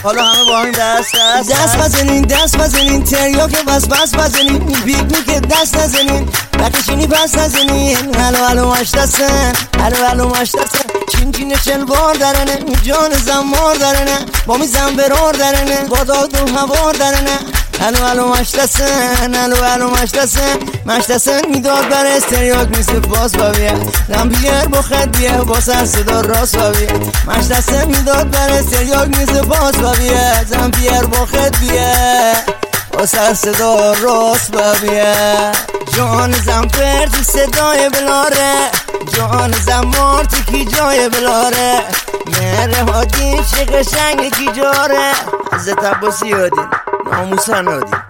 حالا همه با همین دست بزنین تریاک بس بزنین پیکنیک دست نزنین بکشینی پس نزنین هلو مشتسن چین شلوار درنه جان زمار درنه با می زنبرار درنه با داد و هوار درنه هلو مشتسن میداد بر استریاک میسه باز بابیه دم بیار با خد بیه با سر صدا راست بابیه مشتسن میداد بر استریاک میسه باز بابیه دم بیار با خد بیه با سر صدا راست بابیه جان زنبر تو صدای بلاره جان زمار تو کی جای بلاره مهره هادی چه قشنگ کی جاره حضرت عباسی یادین ناموسن هادی